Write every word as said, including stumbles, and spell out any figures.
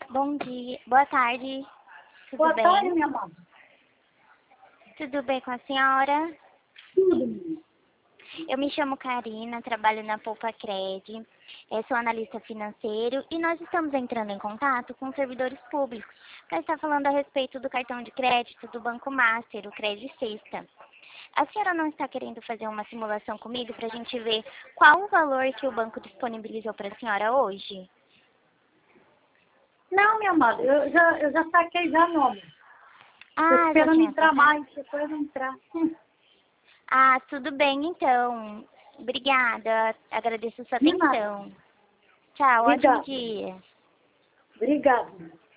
Bom dia. Boa tarde. Tudo Boa bem? tarde, minha mãe. Tudo bem com a senhora? Tudo, menina. Eu me chamo Karina, trabalho na Poupa Cred, eu sou analista financeiro e nós estamos entrando em contato com servidores públicos para estar falando a respeito do cartão de crédito do Banco Master, o Cred Sexta. A senhora não está querendo fazer uma simulação comigo para a gente ver qual o valor que o banco disponibilizou para a senhora hoje? Não, minha amada, eu já, eu já saquei já, meu amor. Tô Ah, já esperando tinha entrar sacado? mais, depois entrar. Hum. Ah, tudo bem então. Obrigada, agradeço sua De nada. atenção. Tchau, ótimo Obrigada. dia. Obrigada.